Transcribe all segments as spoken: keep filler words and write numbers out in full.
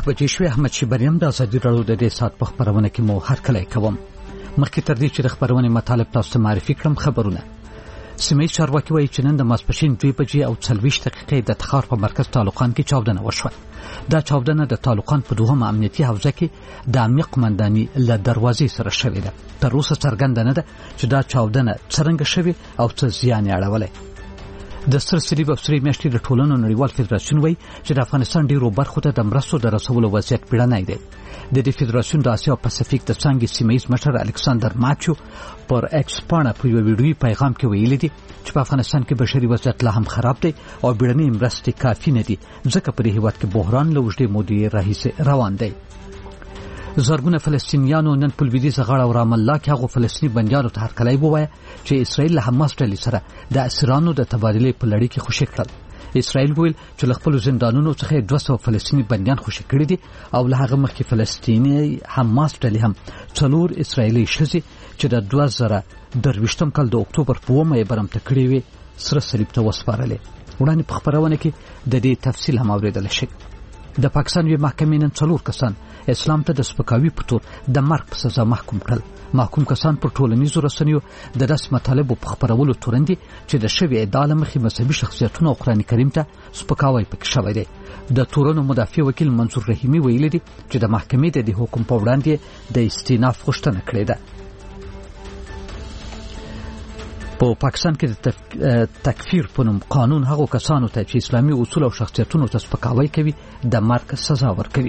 بجې شوې. احمد شیبریم د ازادي راډیو د دې سات په خبرونه کې مو هرکلی کوم. مخکې تر دې چې د خبرونې مطالب تاسو ته معرفي کړم، خبرونه. سیمه چارواکي وایي چې نن د ماسپښین دوه بجې او څلوېښت دقیقې د تخار په مرکز طالقان کې چاودنه وشوه. دا چاودنه د طالقان په دوهمه امنیتي حوزه کې د عمیق قمنداني له دروازې سره شوې ده. تر اوسه څرګنده نه ده چې دا چاودنه څرنګه شوې او څه زیان یې اړولی. د سر صلیب او سرې میاشتې د ټولنو نړیوال فدراسیون وایي چې د افغانستان ډیرو برخو ته د مرستو د رسولو وضعیت بیړنی دی. د دې فدراسیون د اسیا او پاسفیک د څانګې سیمه ییز مشر الکساندر ماچو پر ایکس پاڼه په یو ویډیویي پیغام کې ویلي دي چې په افغانستان کې بشري وضعیت لا هم خراب دی او بیړنۍ مرستې کافي نه دي، ځکه په دې هېواد کې بحران له اوږدې مودې راهیسې روان دی. زرګونه فلسطینیانو نن په لویدیځه غاړه او رام الله کې هغو فلسطیني بندیانو ته هرکلی ووایه چې اسرائیل له حماس ډلې سره د اسیرانو د تبادلې په لړۍ کې خوشي کړل. اسرائیل ویل چې له خپلو زندانونو څخه دوه سوه فلسطیني بندیان خوشي کړي دي او له هغه مخکې فلسطیني حماس ډلې هم څلور اسرائیلي ښځې چې د دوه زره درویشتم کال د اکتوبر په اوومه یې برمته کړې وې سره صلیب ته وسپارلې. وړاندې په خپرونه کې د دې تفصیل هم اورېدلی شئ. د پاکستان یوې محکمې نن څلور کسان اسلام ته د سپکاوي په تور د مرګ په سزا محکوم کړل. محکوم کسان پر ټولنیزو رسنیو د داسې مطالبو په خپرولو تورن دي چې د شوې ادعا له مخې مذهبي شخصیتونه او قرآن کریم ته سپکاوی پکې شوی دی. د تورنو مدافع وکیل منصور رحیمي ویلي دي چې د محکمې د دې حکم په وړاندې د استیناف غوښتنه کړې ده. په پاکستان کې د تکفیر په نوم قانون هغو کسانو ته چې اسلامي اصول او شخصیتونو ته سپکاوی کوي د مرګ سزا ورکوي.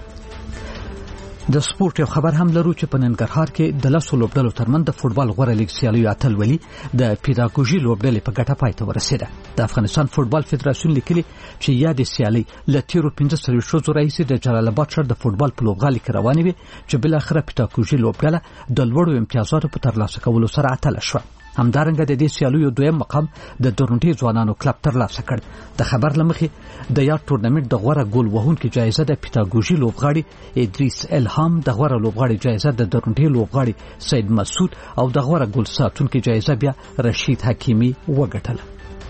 د سپورت یو خبر هم لرو چې په ننګرهار کې د لسو لوبډلو ترمنځ د فوټبال غوره لیګ سیالیو اتلولي د پیداګوژي لوبډلې په ګټه پای ته ورسېده. د افغانستان فوټبال فدراسیون لیکلي چې یادې سیالۍ له تیرو پنځه څلوېښت ورځو راهیسې د جلال آباد ښار د فوټبال په لوبغالي کې روانې وې چې بالاخره پیداګوژي لوبډله د لوړو امتیازاتو په ترلاسه کولو سره اتله شوه. همدارنګه د دې سیالیو دویم مقام د درونټي ځوانانو کلب ترلاسه کړ. د خبر له مخې د یاد ټورنمنټ د غوره ګول وهونکي جایزه د پیداګوژي لوبغاړي ادریس الهام، د غوره لوبغاړي جایزه د درونټي لوبغاړي سید مسعود او د غوره ګول ساتونکي جایزه بیا رشید حکیمي وګټله.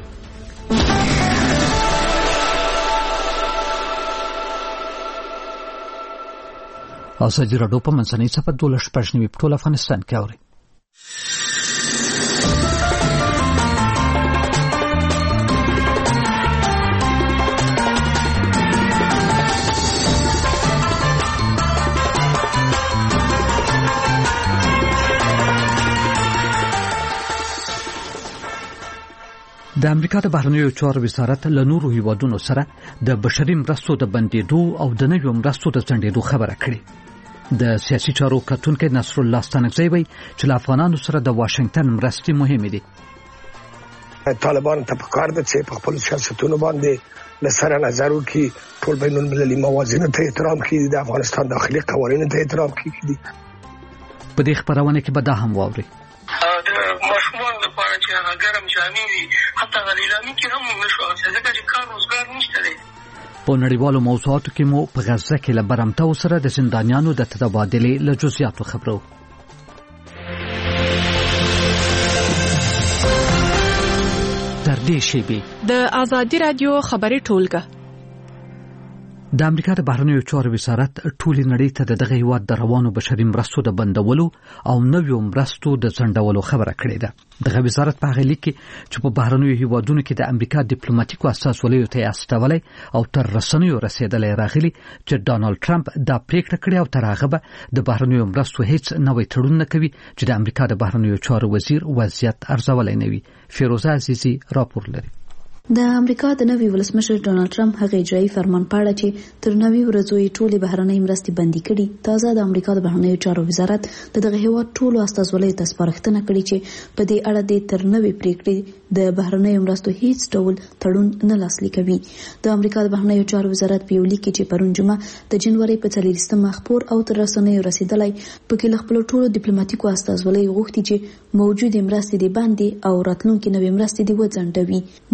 ازادي راډیو په منځنۍ صفحه دولس شپږ نوي په ټول افغانستان کې اوري. د امریکا د بهرنیو چارو وزارت له نورو هیوادونو سره د بشري مرستو د بندېدو او د نویو مرستو د ځنډېدو خبره کړې. د سیاسي چارو کتونکی نصر الله ستانکزی وایي چې له افغانانو سره د واشنګټن مرستې مهمې دي. طالبانو ته پکار ده چې په خپلو سیاستونو باندې له سره نظر وکړي، ټول بین المللي موازینو ته احترام کړي، د افغانستان داخلي قوانینو ته احترام کړي. په دې خبرونه کې به دا هم واوري ماشومان لپاره چې هغه ګرم جامې وي، حتی غلیلامي کې هم نشو اوسېدلی ځکه چې کار روزګار نشته دی. په نړیوالو موضوعاتو کې مو په غزه کې له برمتو سره د زندانیانو د تبادلې له جزئیاتو خبرو. تر دې شیبې د ازادي راډیو خبري ټولګه د امریکا د بهرنیو چارو وزارت ټولې نړۍ ته د دغه هیواد د روانو بشري مرستو د بندولو او نویو مرستو د ځنډولو خبره کړې ده. دغه وزارت په هغه لیک کې چې په بهرنیو هیوادونو کې د امریکا ډیپلوماټیکو استازولیو ته استولای او تر رسنیو رسیدلې راغلي چې ډانلډ ټرمپ دا پریکړه کړې او تر هغه به د بهرنیو مرستو هیڅ نوې تړون نه کوي چې د امریکا د بهرنیو چارو وزیر وضعیت ارزولای نه وي. فیروزه عزیزی راپور لري. د امریکا د نوي ولسمشر ډانلډ ټرمپ هغه اجرایي فرمان پاړه چې تر نوي ورځو یې ټولې بهرنۍ مرستې بندي کړي. تازه د امریکا د بهرنیو چارو وزارت د دغه هیواد ټولو استازولیو ته سپارښتنه کړې چې په دې اړه د تر نوې پریکړې د بهرنیو مرستو هیڅ ډول تړون نه لاسلیک کوي. د امریکا د بهرنیو چارو وزارت په یو لیک کې چې پرون جمعه د جنوري په څلوېښتمه خپور او تر رسنیو رسیدلی پکې له خپلو ټولو ډیپلوماټیکو استازولیو غوښتي چې موجودې مرستې د باندې او راتلونکي نوې مرستې د وځنډوي. د لیک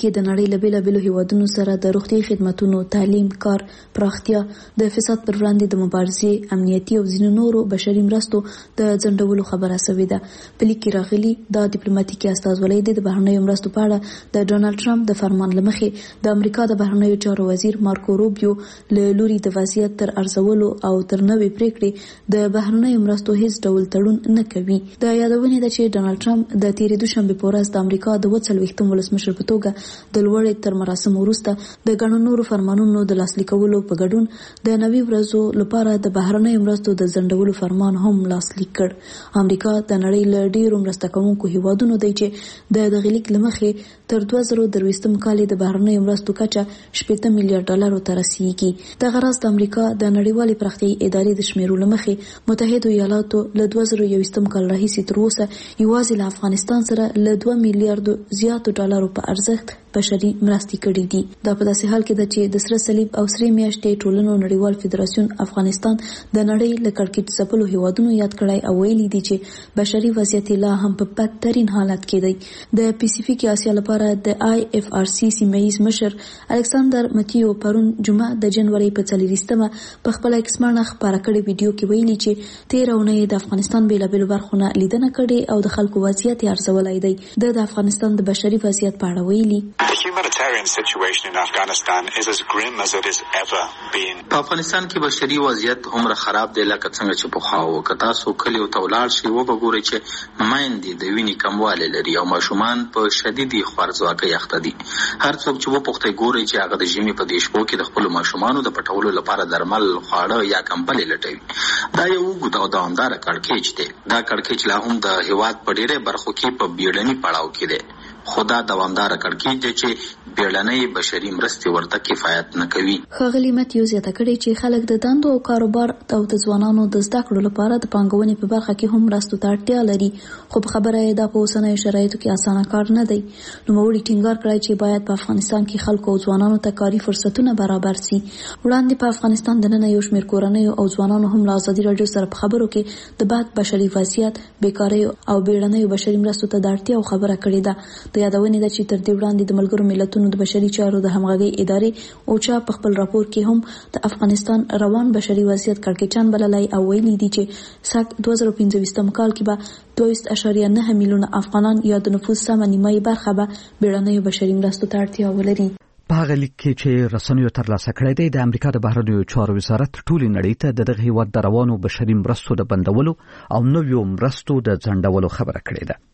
کې د نړۍ له بیلابیلو هیوادونو سره د روغتي خدماتونو، تعلیم، کار پراختیا، د فساد پر وړاندې د مبارزې، امنیتي او ځینو نورو بشري مرستو د ځنډولو خبره شوې ده. په لیک کې راغلي د ډیپلوماټیکي استازولۍ د بهرنیو مرستو په اړه د ډونالډ ټرمپ د فرمان لمخې د امریکا د بهرنیو چارو وزیر مارکو روبیو له لوري د وضعیت تر ارزولو او تر نوې پریکړې د بهرنیو مرستو هیڅ ډول تړون نه کوي. د یادونې ده چې ډونالډ ټرمپ د تیرې دوشنبې په ورځ د امریکا د اووه څلوېښتم ولسمشر په توګه د لوړې تر مراسمو وروسته د ګڼو نورو فرمانونو د لاسلیک کولو په ګډون د نوي ورځو لپاره د بهرنیو مرستو د ځنډولو فرمان هم لاسلیک کړ. امریکا د نړۍ له ډېرو مرسته کوونکو هیوادونو دی چې د دغه لیک له مخې تر دوه زره درویشتم کال د بهرنیو مرستو کچه شپږ میلیارډ ډالرو ته رسیږي. دغه راز د امریکا د نړیوالې پراختیایي ادارې د شمیرو له مخې متحده ایالاتو له دوه زره یوویشتم کال راهیسې تر اوسه یوازې له افغانستان سره له دوه میلیارډو زیاتو ډالرو په ارزښت بشري مرستې کړې دي. دا په داسې حال کې ده چې د سره صلیب او سرې میاشتې ټولنو نړیوال فدراسیون افغانستان د نړۍ له کړکېچ ځپلو هیوادونو یاد کړی او ویلي دي چې بشري وضعیت لا هم په بدترین حالت کې دی. د پیسفیک اسیا لپاره د آی اف آر سی سیمه ییز مشر الکساندر متیو پرون جمعه د جنوري په څلوېښتمه په خپل ایکس باندې خبره کړې ویډیو کې ویلي چې تیر اونۍ د افغانستان بیلابیلو برخونه لیدنه کړې او د خلکو وضعیت یې ارزولای دی. د افغانستان د بشري وضعیت په اړه ویلي The humanitarian situation in Afghanistan is as grim as it has ever been. په افغانستان کې بشري وضعیت هومره خراب دی لکه څنګه چې پخوا و. که تاسو کلیو ته ولاړ شئ وګورئ چې میندې د وینې کموالی لري او ماشومان په شدیدي خوارځواکۍ اخته دي. هر څوک چې وپوښتئ ګورئ چې هغه د ژمي په دې شپو کې د خپلو ماشومانو د پټولو لپاره درمل، خواړه یا کمبلې لټوي. دا یو اوږد او دوامداره کړکېچ دی. دا کړکېچ لا هم د هېواد په ډېرې برخو کې په بیړني پړاو کې دی. خو دا دوامداره کړکېچ دی چې بیړنۍ بشري مرستې ورته کفایت نه کوي. ښاغلي متیو زیاته کړې چې خلک د دندو او کاروبار او د ځوانانو د زده کړو لپاره د پانګونې په برخه کې هم مرستو ته اړتیا لري، خو په خبره یې دا په اوسنیو شرایطو کې اسانه کار نه دی. نوموړي ټینګار کړی چې باید په افغانستان کې خلکو او ځوانانو ته کاري فرصتونه برابر سي. وړاندې په افغانستان دننه یو شمېر کورنیو او ځوانانو هم له ازادي راډیو سره په خبرو کې د بد بشري وضعیت، بیکارۍ او بیړنیو بشري مرستو ته د اړتیاو خبره کړې ده. د یادونې ده چې تر دې وړاندې د ملګرو ملتونو د بشري چارو د همغږۍ ادارې اوچا په خپل راپور کې هم د افغانستان روان بشري وضعیت کړکېچن بللی او ویلي دي چې سږ دوه زره پنځویشتم کال کې به دوه ویشت اعشاریه نهه میلیونه افغانان یا د نفوس سمه نیمایي برخه به بیړنیو بشري مرستو ته اړتیا ولري. په هغه لیک کې چې رسنیو ترلاسه کړی دی د امریکا د بهرنیو چارو وزارت ټولې نړۍ ته د دغه هیواد د روانو بشري مرستو د بندولو او نویو مرستو د ځنډولو خبره کړې ده.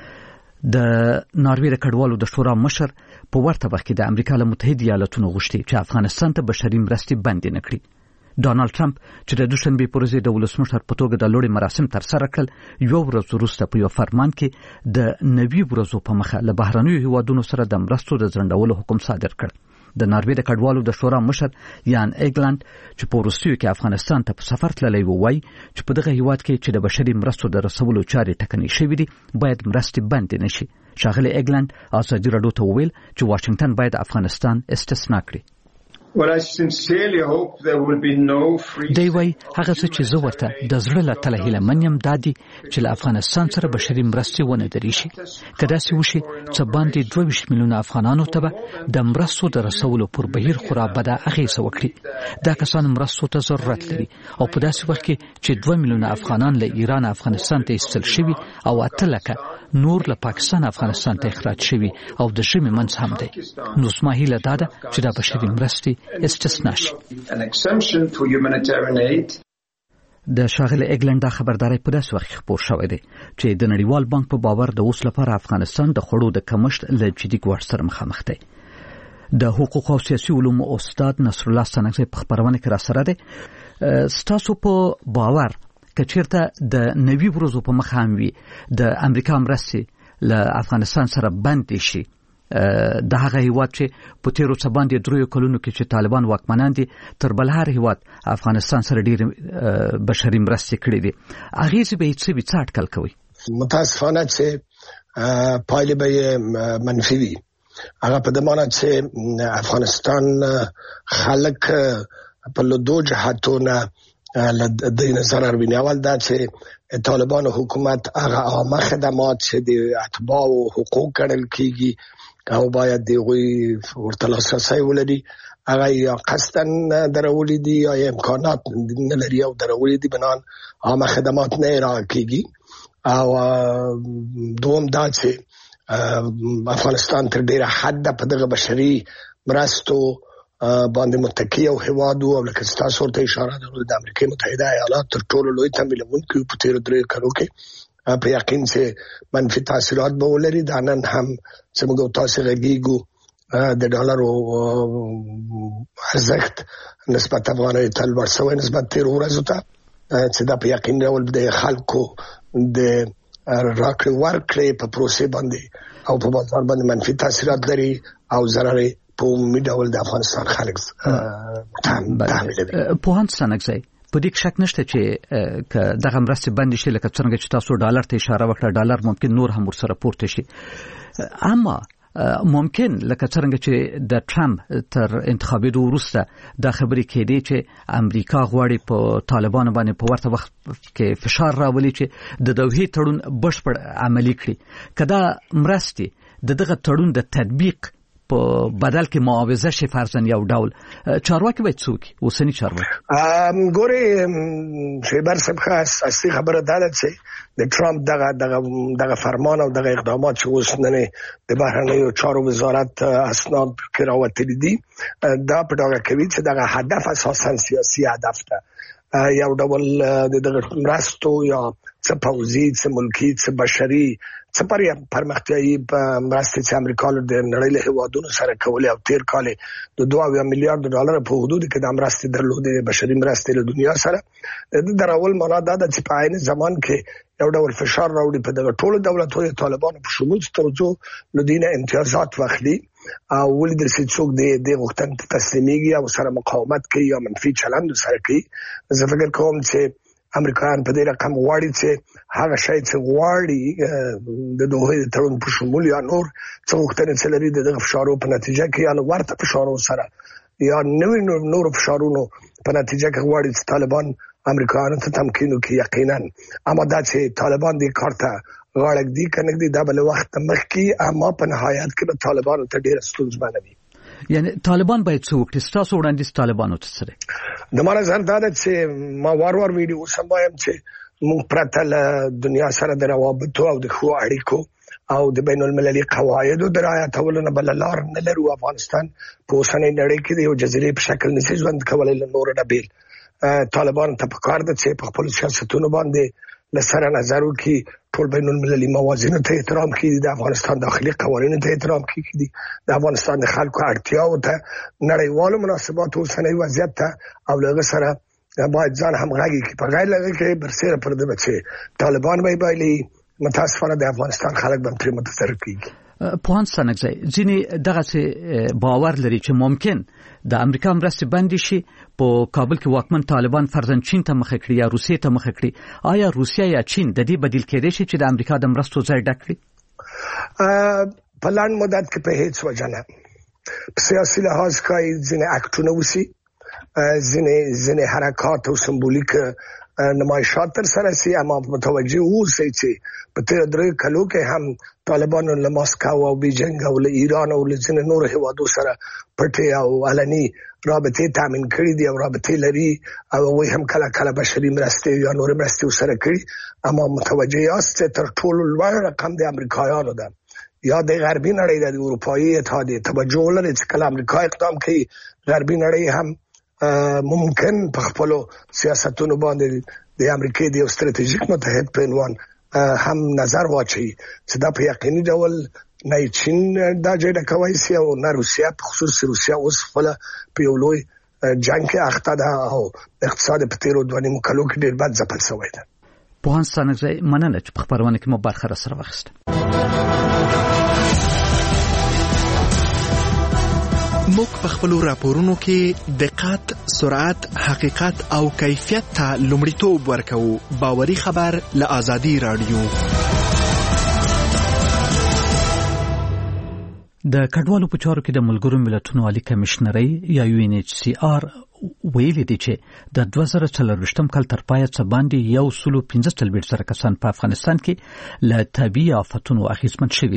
د ناروې د کډوالو د شورا مشر په ورته وخت کې د امریکا له متحده ایالاتونو غوښتي چې افغانستان ته بشري مرستې بندې نه کړي. ډونالډ ټرمپ چې د دوشنبې په ورځ د ولسمشر په توګه د لوړې مراسم ترسره کړل، یو ورځ وروسته په یو فرمان کې د نوي ورځو په مخه له بهرنیو هیوادونو سره د مرستو د ځنډولو حکم صادر کړ. د ناروې د کډوالو د شورا مشر یان ایګلند چې په وروستیو کې افغانستان ته په سفر تللی و، وایي چې په دغه هیواد کې چې د بشري مرستو د رسولو چارې ټکنۍ شوې دي باید مرستې بندې نه شي. ښاغلی ایګلند ازادي راډیو ته وویل چې واشنګټن باید افغانستان استثنا کړي. دی وایي هغه څه چې زه ورته د زړه له تله هیله من یم دا دي چې له افغانستان سره بشري مرستې ونه درېږي. که داسې وشي څه باندې دوه ویشت میلیونه افغانانو ته به د مرستو د رسولو پر بهیر خورا بده اغېزه وکړي. دا کسان مرستو ته ضرورت لري او په داسې وخت کې چې دوه میلیونه افغانان له ایران افغانستان ته ایستل شوي او اته لکه نور له پاکستان افغانستان ته اخراج شوي او د ژمي منځ هم دی. نو زما هیله دا ده چې دا بشري مرستې استثنا شي. د ښاغلي ایګلند دا خبرداری په داسې وخت خپور شوی دی چې د نړیوال بانک په باور د اوس لپاره افغانستان د خوړو د کمښت له جدي ګواښ سره مخامخ دی. د حقوق او سیاسي علومو استاد نصر الله ستانکزی په خبرونه کې را سره دی. ستاسو په باور که چیرته د نوي ورځو په مخه هم وي د امریکا مرستې له افغانستان سره بندې شي، د هغه هیواد چې په تیرو څه باندې دریو کلونو کې چې طالبان واکمنان دي تر بل هر هیواد افغانستان سره ډېر بشري مرستې کړې دي، اغېزې به یې څه وي، څه اټکل کوئ؟ متاسفانه چې پایلې به یې منفي وي. هغه په دې معنی چې افغانستان خلک په لدو جهتونه د نظر اروینه. اول دا چې طالبان حکومت هغه عامه خدمات چې د اتباع او حقوق ګڼل کیږي او باید دیغوی ورته لاسرسی ولري، هغه یا قصدن درولي دي یا امکانات نه لري او درولي دي بنان عامه خدمات نه ارائه کیږي. او دوم دا چې افغانستان تر ډیره حد په دغه بشري مرستو باندې متکی او هوادو او لکه تاسو ورته اشاره درلوده د امریکا متحده ایالات تر ټولو لوی تمویلونکي په تیر درې کلو کې په یقین چې منفي تاثیرات به ولري. دا نن هم چې موږ تاسو غږیږو د ډالرو ارزښت نسبت افغانۍ ته لوړ شوی نسبت تیر ورځو ته، چې دا په یقین ډول د خلکو د راکړې ورکړې په پروسې باندې او په بازار باندې منفي تاثیرات لري او ضرر په عمومي ډول د افغانستان خلک تحمیلوي. پوهاند سنګزی په دې شک نشته چې دغه مرستې بندي شي، لکه څنګه چې تاسو ډالر ته اشاره وکړه، ډالر ممکن نور هم ورسره پورته شي، اما ممکن لکه څنګه چې د ټرمپ تر انتخابېدو وروسته دا خبرې کېدې چې امریکا غواړي په طالبانو باندې په ورته وخت کې فشار راولي چې د دوحې تړون بشپړ عملي کړي. کدا مرستې د دغه تړون د تطبیق په بدل کې معاوضه شي فرضاً یو ډول، چارواکي باید څوک اوسنی چارواکي ګوري شیبر سبخه اصلي خبره ده چې د ټرمپ دغه دغه دغه فرمان او دغه اقدامات چې اوس نه د بهرنیو چارو وزارت اسناد کې راوتلي دي دا په ډاګه کوي چې دغه هدف اساساً سیاسي هدف ده، یو ډول دغه مرستو یا څه پوځي څه ملکی څه بشري څه پر پرمختیایي مرستې چې امریکا له نړۍ له هیوادونو سره کولې او تیر کال د دوه میلیارډ ډالر په حدود کې د مرستې درلودې بشري مرستې له دنیا سره د درول معنا دا د چې په عین زمان کې یو ډول فشار راوړي په دغه ټولو دولتونو طالبانو په شمول ترڅو لدینه امتیازات واخلي او ولې د څوک د د وختن تسلیميږي او سره مقاومت کوي یا منفي چلند سره کوي. زه فکر کوم چې امریکایان په دې رقم غواړي چې هغه شی چې غواړي د دوه تړون په شمول یا نور څه وختنه چې لري دغه فشارو په نتیجه کې یا ورته فشارو سره یا نوې نور فشارونو په نتیجه کې غواړي چې طالبان امریکایانو ته تمکین وکړي. یقینا اما دا چې طالبان دې کارته غاړه دي کنه دي دا بل وخت مخکي اما په نهایت کې به طالبان ته ډېر ستونزمن وي. یعنی طالبان باید څه وکړي؟ تاسو وړاندیز طالبانو ته سره د ما نظر دا ده چې ما وار وار ویډیو سمایم چې موږ پرته له دنیا سره د روابطو او د خو اړیکو او د بین المللي قواعدو د رعایتولو نه بل لار نه لرو. افغانستان په اوسنۍ نړۍ کې د یو جزیرې په شکل نشي ژوند کولای له نور نه بیل. طالبان ته پکار ده چې په خپل سیاستونو باندې لسره نظر وکړي، ټول بین المللي موازینو ته احترام کړي، د افغانستان داخلي قوانینو ته احترام کړي، د افغانستان د خلکو اړتیاو ته نړیوالو مناسباتو اوسنۍ وضعیت ته او لږ سره باید ځان همغږي کړي. په غیر لږ کې برسره پر دې چې طالبان به بایلي متاسفانه د افغانستان خلک به تر متضرر کیږي. پوهاند سنګزی ځینې دغه باور لري چې ممکن د امریکا مرستې بندي شي په کابل کې واکمن طالبان فرضاً چین ته مخه کړي یا روسیې ته مخه کړي. آیا روسیا یا چین د دې بدیل کېدای شي چې د امریکا د مرستو ځای ډک کړي؟ په لاند مدت کې په هیڅ وجه نه. په سیاسي لحاظ کې ځینې اکټونه وسی، ځینې ځینې حرکات او سمبولیک نمایشات تر سره سي، اما متوجه اوسئ چې په تیر درې کلو کې هم طالبانو له ماسکو او بیجینګ او له ایران او له ځینې نور هیوادو سره پټې او علني رابطې تامین کړې دي او رابطې لري او وایي هم کله کله بشري مرستې یا نور مرستې سره کړي. اما متوجه یاست تر ټولو لوړ رقم د امریکایانو ده یا د غربي نړۍ د اروپایي اتحادیې توجه لري چې کله امریکا اقدام کوي غربي نړۍ هم ممکن په خپل سیاستونو باندې د امریکای د ستراتیژیک متحد په عنوان هم نظر واچي چې دا په یقیني ډول نه چین دا جوړه کوي سي او نه روسیا، په خصوص روسیا اوس خپل په یو لوی جنگ کې اخته ده او اقتصاد په تیرو دوه نیم کلو کې ډېر بد ځپل شوی ده. پوهاند سنګزی مننه چې په خبرونه کې مو برخه را سره واخیسته. موږ په خپل راپورونو کې دقت، سرعت، حقیقت او کیفیت ته لومړیتوب ورکوو. باوري خبر له آزادي رادیو. د کډوالو په چارو کې د ملګرو ملتونو عالی کمشنري یا یو ان ایچ سی آر ویلي دي چې د دوه زره څلورویشتم کال تر پایه څخه باندې یو سلو پنځه څلوېښت زره کسان په افغانستان کې له طبیعي آفتونو اغېزمن شوي دي.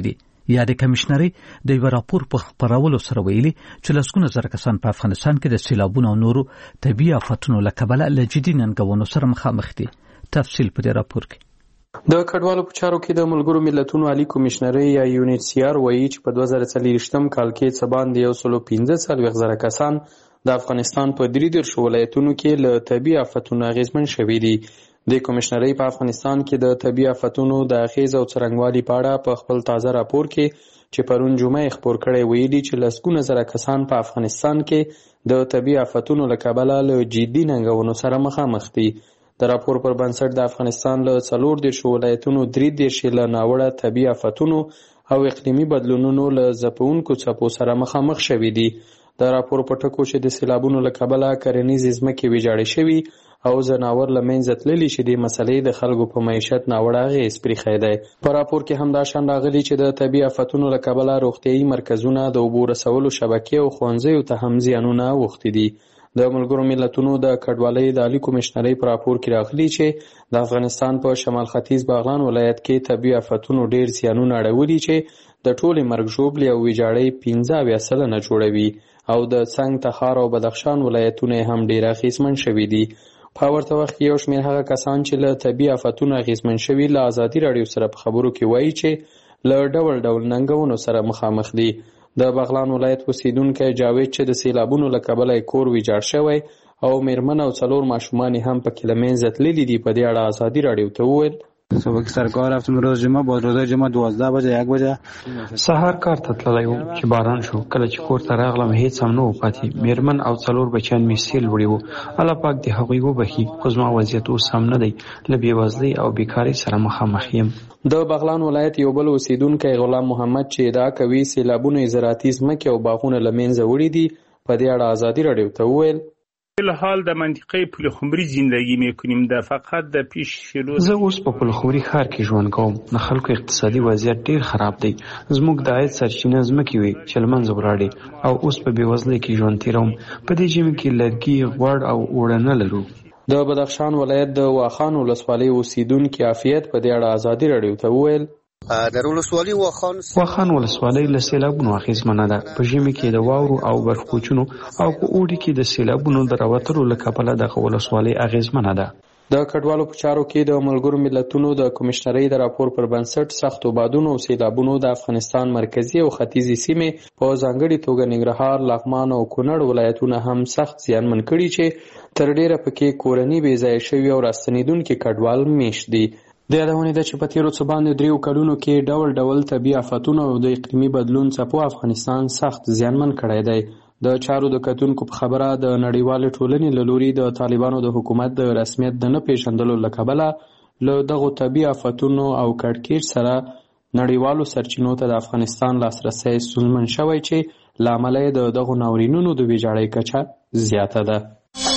یادې کمشنري د یو راپور په خپرولو سره ویلي چې لسګونه زره کسان په افغانستان کې د سیلابونو او نورو طبیعي آفتونو له کبله له جدي ننګونو سره مخامخ دي. تفصیل په دې راپور کې. د کډوالو په چارو کې د ملګرو ملتونو عالی کمشنري یا یو ان ایچ سی آر وایي چې په دوه زره څلوېښتم کال کې څه باندې یو سل پنځه څلوېښت زره کسان د افغانستان په درې دېرشو ولایتونو کې له طبیعي آفتونو اغېزمن شوي دي. د کمشنري په افغانستان کې د طبیعي آفتونو د اغېز او څرنګوالي په اړه په خپل تازه راپور کې چې پرون جمعه خپور کړی ویلي چې لسګونه زره کسان په افغانستان کې د طبیعي آفتونو له کبله له جدي ننګونو سره مخامخ دي. د راپور پر بنسټ د افغانستان له څلور دېرشو ولایتونو درې دېرش له ناوړه طبیعي آفتونو او اقلیمي بدلونونو له ځپونکو څپو سره مخامخ شوي دي. د راپور په ټکو چې د سیلابونو له کبله کرنیزې ځمکې ویجاړې شوي او ځناور له منځه تللي چې د مسلې د خلکو په معیشت ناوړه اغېز پرېښی دی. په راپور کې هم دا شان راغلي چې د طبیعي آفتونو له کبله روغتیایي مرکزونه د اوبو رسولو شبکې او ښوونځیو ته هم زیانونه اوښتي دي. د ملګرو ملتونو د کډوالۍ د عالي کمشنرۍ په راپور کې راغلي چې د افغانستان په شمال ختیځ بغلان ولایت کې طبیعي آفتونو ډېر زیانونه اړولي چې د ټولې مرګ ژوبلې او ویجاړۍ پنځه اویا سلنه جوړوي او د څنګ تخار او بدخشان ولایتونه هم ډېر اغېزمن شوي دي. په ورته وخت کې یو شمېر هغه کسان چې له طبیعي آفتونو اغېزمن شوي له ازادي راډیو سره په خبرو کې وایي چې له ډول ډول ننګونو سره مخامخ دي. د بغلان ولایت اوسیدونکی جاوید چې د سیلابونو له کبله کور ویجاړ شوی او میرمن او څلور ماشومان هم پکې له منځه تللي دي په دې اړه ازادي راډیو ته وویل صبح سرکار رفتم روز جمعه با روز جمعه دوازده بجه یک بجه سهار کار ته تللی وم چې باران شو. کله چې کور ته راغلم هیڅ هم نه و پاتې. میرمن او څلور بچیان مې سیل وړي وو. الله پاک دې هغوی وبخي خو زما وضعیت اوس هم نه دی. له بېوزلۍ او بیکارۍ سره مخامخ یم. د بغلان ولایت یو بل اوسیدونکی غلام محمد چې ادعا کوي سیلابونه زراعتي ځمکې او باغونه له منځه وړي دي په دې اړه ازادي راډیو ته وویل الحال در منطقه پلخمری زندگی میکنیم. در فقط در پیش شروع زه اوس په پلخمری ښار کې ژوند کوم. د خلکو اقتصادي وضعیت ډیر خراب دی. زموږ د عاید سرچینه ځمکې وې چې له منځه ولاړې او اوس په بېوزلۍ کې ژوند تېروم. په دې ژمي کې لرګي غوړ او اوړه نه لرو. د بدخشان ولایت د واخان ولسوالۍ اوسیدونکي عافیت په دې اړه ازادي راډیو ته وویل در ولسوالۍ واخان واخان ولسوالۍ له سیلابونو اغېزمنه ده. په ژمي کې د واورو او برفپوچونو او په اوړي کې د سیلابونو د راوتلو له کبله دغه ولسوالۍ اغېزمنه ده. د کډوالو په چارو کې د ملګرو ملتونو د کمشنرۍ د راپور پر بنسټ سختو بادونو او سیلابونو د افغانستان مرکزي او ختیځې سیمې په ځانګړې توګه ننګرهار، لغمان او کونړ ولایتونه هم سخت زیانمن کړي چې تر ډېره پکې کورني بې ځایه شوي او راستنېدونکي کډوال میشت دي. د یادونې ده چې په تېرو څه باندې دریو کلونو کې ډول ډول طبیعي آفتونو او د اقلیمي بدلون څپو افغانستان سخت زیانمن کړی دی. د چارو د کتونکو په خبره د نړیوالې ټولنې له لوري د طالبانو د حکومت د رسمیت د نه پیژندلو له کبله له دغو طبیعي آفتونو او کړکېچ سره نړیوالو سرچینو ته د افغانستان لاسرسی ستونزمن شوی چې له امله یې د دغو ناورینونو د ویجاړۍ کچه زیاته ده.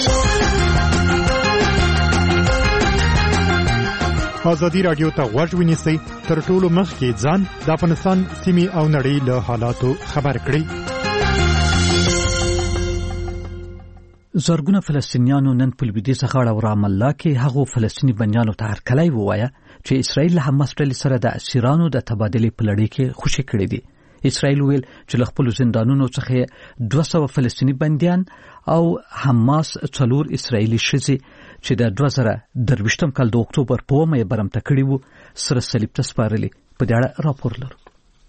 ازادي راډیو ته غوږ ونیسئ تر ټولو مخکې ځان د افغانستان سیمې او نړۍ له حالاتو خبر کړئ. زرګونه فلسطینیانو نن په لویدیځ غاړه او رام الله کې هغو فلسطیني بندیانو ته هرکلی ووایه چې اسرائیل له حماس ډلې سره د اسیرانو د تبادلې په لړۍ کې خوشي کړي دي. اسرائیل ویل چې له خپلو زندانونو څخه دوه سوه فلسطیني بندیان او حماس څلور اسرائیلي ښځې چې د دوه زره درویشتم کال د اکتوبر په اومه یې برمته کړي وو سره صلیب ته سپارلي. په دې اړه راپور لرو.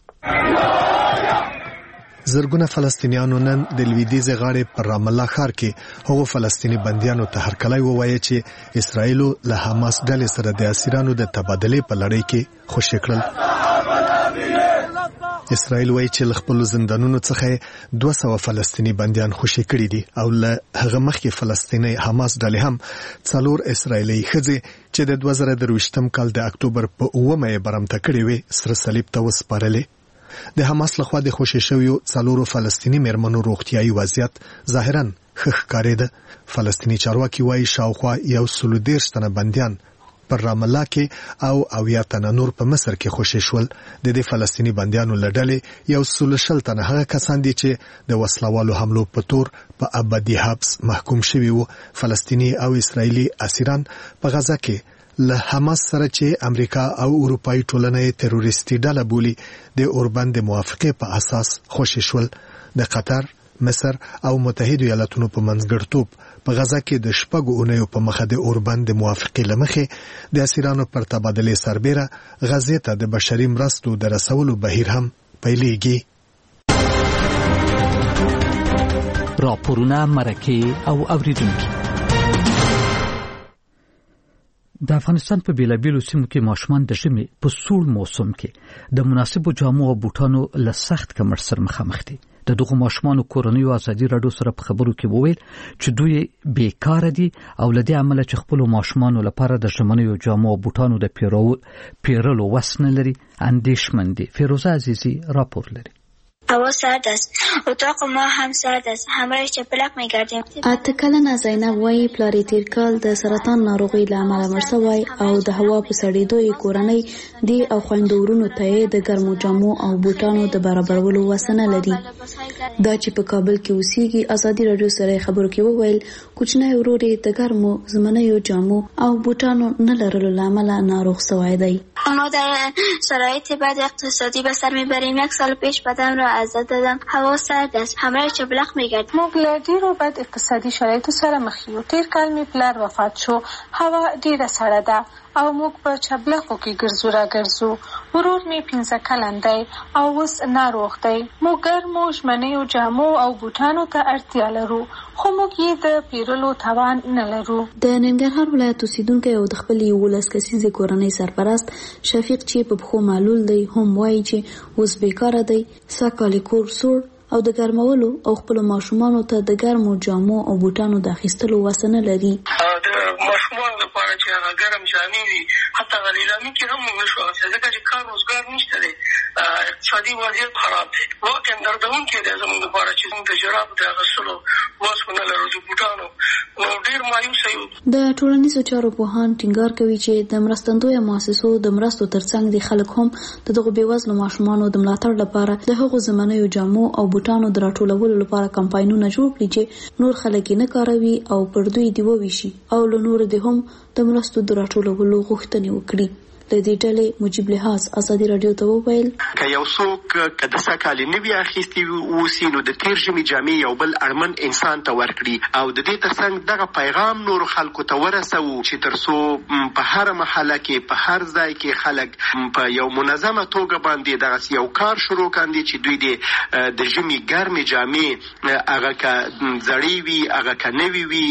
زرګونه فلسطینیانو نن د لویدیځ غاړې پر رام الله ښار کې هغو فلسطیني بندیانو ته هرکلی ووایه چې اسرائیل له حماس ډلې سره د اسیرانو د تبادلې په لړۍ کې خوشي کړل. اسرائیل وایي چې له خپلو زندانونو څخه دوه سوه فلسطیني بندیان خوشي کړي دي او له هغه مخکې فلسطیني حماس ډلې هم څلور اسرائیلي ښځې چې د دوه زره درویشتم کال د اکتوبر په اومه یې برمته کړې وې سره صلیب ته وسپارلې. د حماس لخوا د خوشي شویو څلورو فلسطیني میرمنو روغتیایي وضعیت ظاهراً ښه ښکارېده. فلسطیني چارواکي وایي شاوخوا یو سلو دېرش تنه بندیان پر رام الله کې او اویا تنه نور په مصر کې خوشي شول. د دې فلسطیني بندیانو له ډلې یو سل شل تنه هغه کسان دي چې د وسلوالو حملو په تور په ابدي حبس محکوم شوي وو. فلسطیني او اسرائیلي اسیران په غزه کې له حماس سره چې امریکا او اروپאי ټولنې تروریستي ډله بولي د اوربند موافقه په اساس خوشی شول. د قطر، مصر او متحده ایالاتونو په منځګړتوب په غزا کې د شپږو اونیو په مخه د اوربند موافقه لمخې د اسیرانو پر تبادله سربېره غزې ته د بشري مرستو د رسولو بهیر هم پیلېږي. راپورونه، مرکې او اوریدونکي. د افغانستان په بیلابیلو سیمو کې ماشومان د ژمي په سوړ موسم کې د مناسبو جامو او بوټانو له سخت کمښت سره مخامخ دي. د دغو ماشومانو کورنیو ازادي راډیو سره په خبرو کې وویل چې دوی بیکاره دي او له دې امله چې خپل ماشومانو لپاره د ژمنیو جامو او بوټانو د پیرلو وس نه لري اندېښمن دي. فیروزه عزیزی راپور لري. هوا سرد است. اتاق ما هم سرد است. همه چپلک می‌گردیم. اته کلنه زینب وایي پلار تیر کال د سرطان ناروغي له امله مړ شوی او د هوا په سړېدو یې کورنۍ دی او خویندورونو ته د ګرمو جامو او بوټانو د برابرولو وس نه لري. دا چې په کابل کې اوسېږي ازادي راډیو سره خبرو کې وویل کوچنی ورور یې د ګرمو زمنیو جامو او بوټانو نه لرلو له امله ناروغ شوی دی. ما در شرایط بد اقتصادی به سر میبریم. یک سال پیش بدم را ازت دادم. هوا سرد است. همه چبلق میگرد. ما له ډیرو بد اقتصادي شرایطو سره مخ یو. تیر کال می پلار وفات شو. هوا ډیره سړه ده او موږ په چبلقو کې ګرځو را ګرځو. ورور می پنځه کلن دی او اوس ناروغ دی. موږ ګرمو ژمنیو جامو او بوټانو ته اړتیا لرو خو موږ یې د پیرلو توان نه لرو. د ننګرهار ولایت اوسیدونکی او د خپل یولس کسیزې کورنۍ سرپرست شفیق چې په پښو معلول دی هم وایي چې اوس بیکاره دی. سږکال کور سوړ او د ګرمولو او خپل ماشومانو ته د ګرمو جامو او بوټانو د اخیستلو وس نه لري. ماشومان لپاره چې هغه ګرم جامې وي حتی هغه لیلامي کې هم نشو اخیستلی ځکه چې کار روزګار نشته دی. اقتصادي وضعیت خراب دی. واقعا دردونکی دی زموږ لپاره چې موږ د جرابو د اخیستلو وس ونه لرو د بوټانو. نو ډېر مایوسه یو. د ټولنیزو چارو پوهان ټینګار کوي چې د مرستندویه مؤسسو د مرستو ترڅنګ د خلک هم د دغو بېوزلو ماشومانو د ملاتړ لپاره د هغو زمنیو جامو او بوټانو د راټولولو لپاره کمپاینونه جوړ کړي چې نور خلک یې نه کاروي او پر دوی دې وویشي او له نور دې هم د مرستو د راټولولو غوښتنې وکړي. د دې ډلې مجيب لحاظ ازادي راډیو ته وویل که یو څوک که د سکالي نوي اخیستي اوسي نو د تیر ژمي جامې یو بل اړمن انسان ته ورکړي او د دې ترڅنګ دغه پیغام نور خلکو ته ورسوي چې ترڅو په هر محله کې په هر ځای کې خلک په یو منظمه توګه باندې دغه یو کار شروع کاندي چې دوی د ژمي ګرمې جامې هغه که زړې وي هغه که نوي وي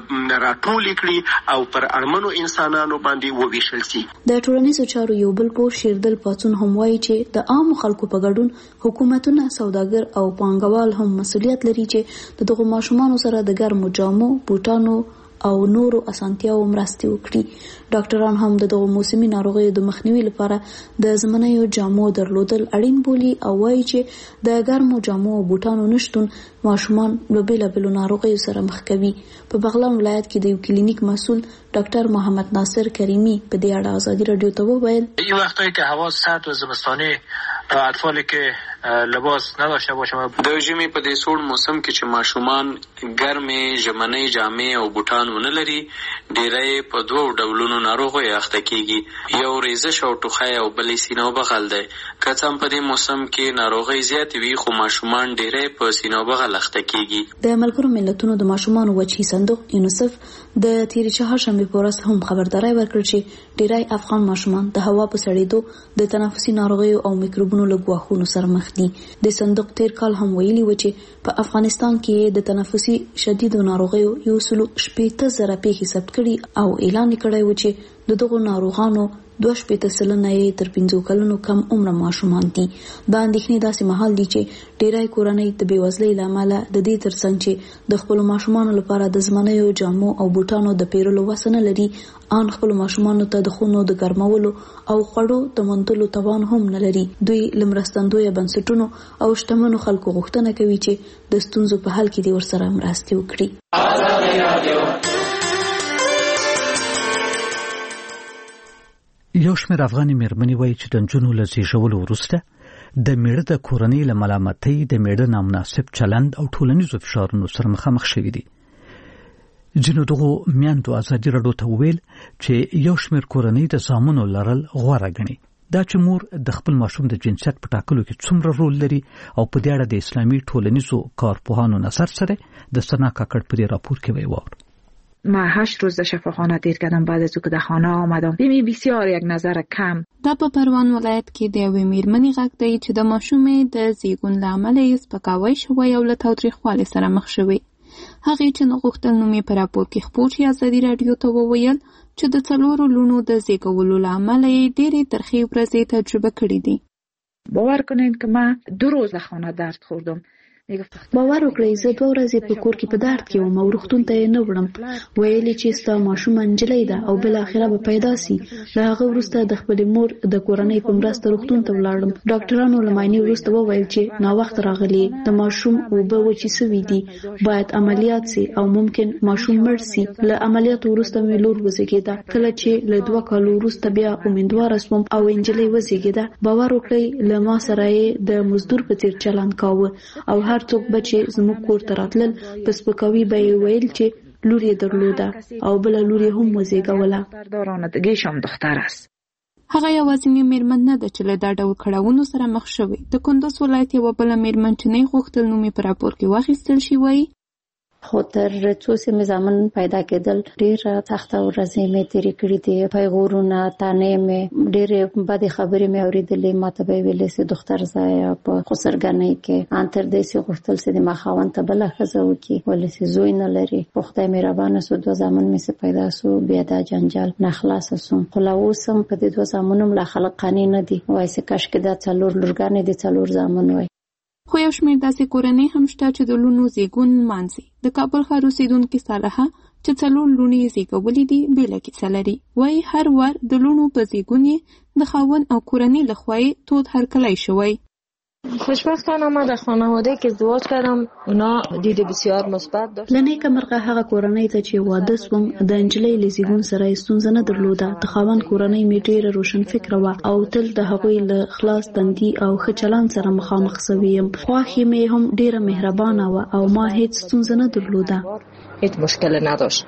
راټولې کړي او پر اړمنو انسانانو باندې وویشل شي. د ټولنیزو چارو یو بل پور شیردل پاتون هم وایي چې د عام خلکو په ګډون حکومتونه سوداګر او پانګوال هم مسؤلیت لري چې د دغو ماشومانو سره د ګرمو جامو بوټانو او نورو اسانتیاو مرستې وکړي. ډاکټران هم د دغو موسمي ناروغیو د مخنیوي لپاره د زمنیو جامو درلودل اړین بولي او وایي چې د ګرمو جامو او بوټانو نشتون ماشومان له بېلابېلو ناروغیو سره مخ کوي. په بغلان ولایت کې د یو کلینیک مسؤل ډاکټر محمد ناصر کریمی په دې اړه ازادي راډیو ته وویل این وقتایی که هوا سرد و زمستانی اطفالی که لباس نداشته باشه د ژمي په دې سوړ موسم کې چې ماشومان ګرمې ژمنۍ جامې او بوټان ونه لري ډېری په دوو ډولونو ناروغیو اخته کېږي. یو ریزش او ټوخی او بل سینه او بغل دی. که څه هم په دې موسم کې ناروغۍ زیاتې وي خو ماشومان ډېری په سینه او بغل اخته کېږي. د ملګرو ملتونو د ماشومانو وجهي صندوق یونیسف د تېرې چهارشنبې په ورځ هم خبرداری ورکړ چې ډېری افغان ماشومان د هوا په سړېدو د تنفسي ناروغیو او میکروبونو له ګواښونو سره مخ دي. د صندوق تیر کال هم ویلي و چې په افغانستان کې د تنفسي شدیدو ناروغیو یو سلو شپېته زره پیښې ثبت کړي او اعلان کړی و چې د دغو ناروغانو دوه شپېته سلنه یې تر پنځو کلونو کم عمره ماشومان دي. دا اندېښنې داسې مهال دي چې ډېری کورنۍ د بېوزلۍ له امله د دې ترڅنګ چې د خپلو ماشومانو لپاره د زمنیو جامو او بوټانو د پیرلو وس نه لري ان خپلو ماشومانو ته د خونو د ګرمولو او خوړو د موندلو توان هم نه لري. دوی له مرستندویه بنسټونو او شتمنو خلکو غوښتنه کوي چې د ستونزو په حل کې دې ورسره مرستې وکړي. یو شمېر افغاني مېرمنې وایي چې د نجونو له زیږولو وروسته د میړه د کورنۍ له ملامتۍ د میړه نامناسب چلند او ټولنیزو فشارونو سره مخامخ شوي دي. ځینو دغو میندو ازادي راډیو ته وویل چې یو شمېر کورنۍ د زامنو لرل غوره ګڼي. دا چې مور د خپل ماشوم د جنسیت په ټاکلو کې څومره رول لري او په دې اړه د اسلامي ټولنیزو کارپوهانو نظر سره د سنا کاکړ پرې راپور کې ویوار. من هشت روز در شفاخانه دیر کردم بعد از که در خانه آمدم. بمی بسیار یک نظر کم. دا په پروان ولایت کې د یوې میرمنې غږ دی چې د ماشومې د زیږون له امله یې سپکاوی شوی او له تاوتریخوالي سره مخ شوی. هغې چې نه غوښتل نوم یې په راپور کې خپور شي ازادي راډیو ته وویل چې د څلورو لوڼو د زیږولو له امله یې ډېرې ترخې ورځې تجربه کړې دي. باور کنین که من دو روز در خانه درد خوردم. باور وکړئ زه دوه ورځې په کور کې په درد کې وم او روغتون ته یې نه وړم. ویلې چې ستا ماشومه نجلۍ ده او بالاخره به پیدا سي. له هغه وروسته د خپلې مور د کورنۍ په مرسته روغتون ته ولاړم. ډاکټرانو له معاینې وروسته وویل چې ناوخته راغلي، د ماشوم اوبه وچې سوي دي، باید عملیات سي او ممکن ماشوم مړ سي. له عملیاتو وروسته مې لور وزېږېده. کله چې له دوه کالو وروسته بیا امیندواره سوم او نجلۍ وزېږېده. باور وکړئ له ما سره یې د مزدور په څېر چلند کاوه او هر څوک بچي زموږ کور ته راتلل په سپکاوي به یې ویل چې لور یې درلوده او بله لور یې هم وزېږوله. هغه یوازینی میرمن نه ده چې له دا ډول کړاوونو سره مخ شوې. د کندوز ولایت یوه بله میرمن چې نه یې غوښتل نوم یې په راپور کې واخیستل شي وایي خو تر څو چې مې زامن پیدا کېدل ډېره سخته ورځې مې تېرې کړې دي. پیغورونه، تانې مې، ډېرې بدې خبرې مې اورېدلې. ماته به یې ویلې چې دختر ځایه په خسرګنۍ کې ان تر دې چې غوښتل چې د ما خاوند ته بله ښځه وکړي ولې چې زوی نه لري. په خدای مهربانه سو دوه زامن مې چې پیدا سو بیا دا جنجال نه خلاصه سوم. خو لا اوس هم په دې دوه زامنو لا خلک قانع نه دي. وایي چې کاشکې دا څلور لورګانې دي څلور زامن وای. خو یو شمېر داسې کورنۍ هم شته چې د لوڼو زیږون نمانځي. د کابل ښار اوسېدونکې صالحه چې څلور لوڼې یې زیږولې دي بېله کیسه لري. وایي هر وار د لوڼو په زیږون یې د خاوند او کورنۍ له خوا یې تود هرکلی شوی. خوشبختانه ما در خانواده که ازدواج کردم اونا دید بسیار مثبت داشت. لنی کمرغه هغه کورنۍ ته چې واده سوم د انجلۍ له زیږون سره ستونزه نه درلوده. د خاوند کورنۍ مې ډېره روشن فکره وه او تل د هغوی له خلاص تندي او ښه چلند سره مخامخ سوی یم. خواښې مې هم ډېره مهربانه وه او ما هیڅ ستونزه نه درلوده. هیڅ مشکل نداشت.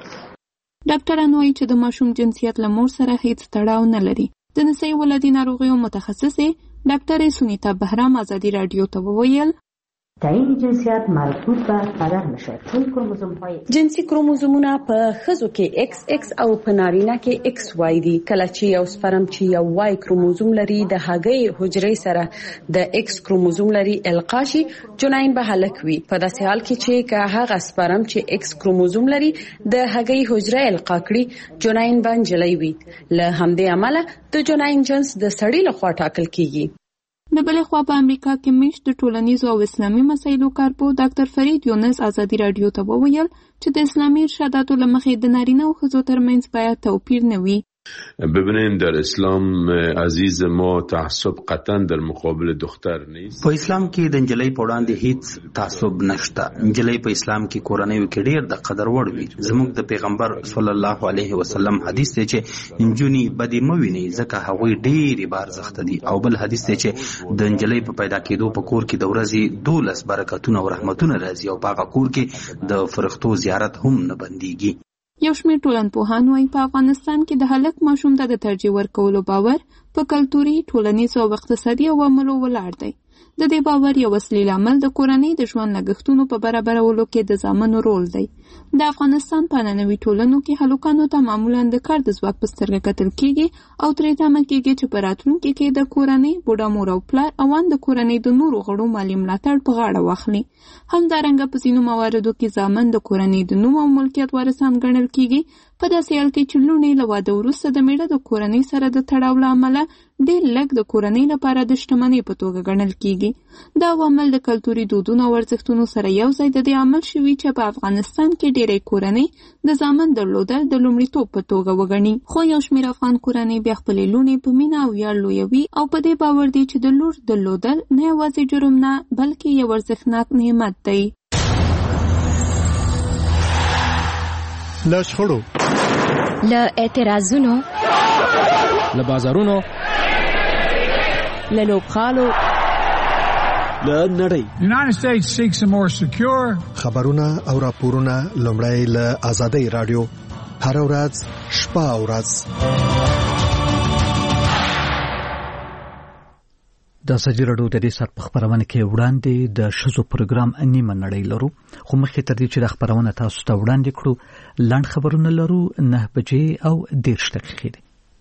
ډاکټران وایي چې د ماشوم جنسیت له مور سره هیڅ تړاو نه لري. د نسایي ولادي ناروغیو متخصصې ډاکټر سونیتا بهرام ازادي راډیو ته وویل تعیین جنسیت مربوط به بدن میشه چون کروموزوم های جنسی کروموزومونه په ښځو کې ایکس ایکس او په نارینه کې ایکس وای دي. کله چې یو سپرم چې یو وای کروموزوم لري د هګۍ حجرې سره د ایکس کروموزوم لري القا شي جنین به هلک وي. په داسې حال کې چې که هغه سپرم چې ایکس کروموزوم لري د هګۍ حجره القا کړي جنین به نجلۍ وي. له همدې امله د جنین جنس د سړي لخوا ټاکل کیږي. د بلې خوا په امریکا کې میشت د ټولنیزو او اسلامي مسایلو کارپو ډاکټر فرید یونس ازادي راډیو ته وویل چې د اسلامي ارشاداتو له مخې د نارینه او ښځو ترمنځ باید توپیر نه وي. ببینید در اسلام عزیز ما تعصب قطعا در مقابل دختر نیست. په اسلام کې د نجلۍ په وړاندې هیڅ تعصب نشته. نجلۍ په اسلام کې کورنۍ کې ډېر د قدر وړ وي. زموږ د پیغمبر صلی الله علیه وسلم حدیث دی چې نجونی بدی مویني ځکه هغوی ډېر بار زخت دي. او بل حدیث دی چې د نجلۍ په پیدا کېدو په کور کې د ورځې دولس برکتونه او رحمتونه راځي او په هغه کور کې د فرښتو زیارت هم نه بنديږي. یو شمېر ټولنپوهان وایي په افغانستان کې د هلک ماشوم ته د ترجیح ورکولو باور په کلتوري، ټولنیزو او اقتصادي عواملو ولاړ دی. د دې باور یو اصلي لامل د کورنۍ د ژوند لګښتونو په برابرولو کې د زامنو رول دی. د افغانستان په نننوي ټولنو کې هلکانو ته معمولا د کار د ځواک په سترګه کتل کېږي او ترې تمه کېږي چې په راتلونکي کې د کورنۍ بوډا مور او پلار او ان د کورنۍ د نورو غړو مالي ملاتړ په غاړه واخلي. همدارنګه په ځینو مواردو کې زامن د کورنۍ د نوم او ملکیت وارثان ګڼل کېږي. په داسې حال کې چې لوڼې له واده وروسته د میړه د کورنۍ سره د تړاو له امله ډېر لږ د کورنۍ لپاره د شتمنۍ په توګه ګڼل کېږي. دا عوامل د کلتوري دودونو او ارزښتونو سره یو ځای د دې عامل شوي چې په افغانستان کې ډېری کورنۍ د زامن درلودل د لومړیتوب په توګه وګڼي. خو یو شمېر افغان کورنۍ بیا خپلې لوڼې په مینه او ویاړ لویوي او په دې باور دي چې د لور درلودل نه یوازې جرم نه بلکې یو ارزښتناک نعمت دی. له شخړو، له اعتراضونو، له بازارونو، له لوبغالو له نړۍ. United States seeks a more secure. خبرونه او راپورونه لومړی له آزادۍ رادیو هر ورځ شپه او ورځ. د ازادي راډیو د دې سات په خبرونه کې وړاندې د شذو پروګرام نیمه نړۍ لرو، خو مخکې تر دې چې د خبرونه تاسو ته وړاندې کړو لاند خبرونه لرو. نه بجې او دېرش دقیقې.